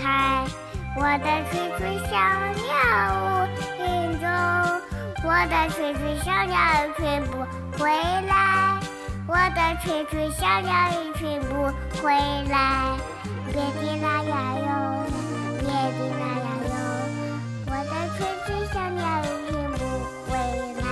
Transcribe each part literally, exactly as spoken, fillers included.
开。我的吹吹小鸟无影踪，我的吹吹小鸟一群不回来，我的吹吹小鸟一群不回来。别提啦呀哟，别提啦呀哟，我的吹吹小鸟一群不回来。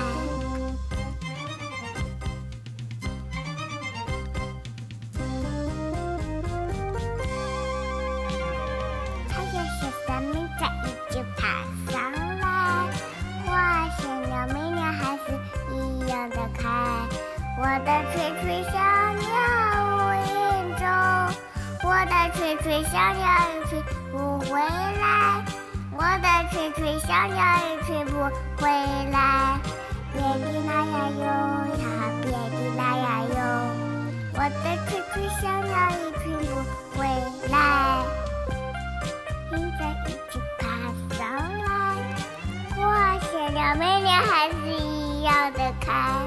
它也是三明在一直爬上来，花谢了每年还是一样的开。我的吹吹小鸟无影踪，我的吹吹小鸟一群不回来，我的吹吹小鸟一群不回来。别提啦呀哟呀，别提啦呀哟，我的吹吹小鸟一群不回来。现在一直爬上来，花谢了每年还是一样的开。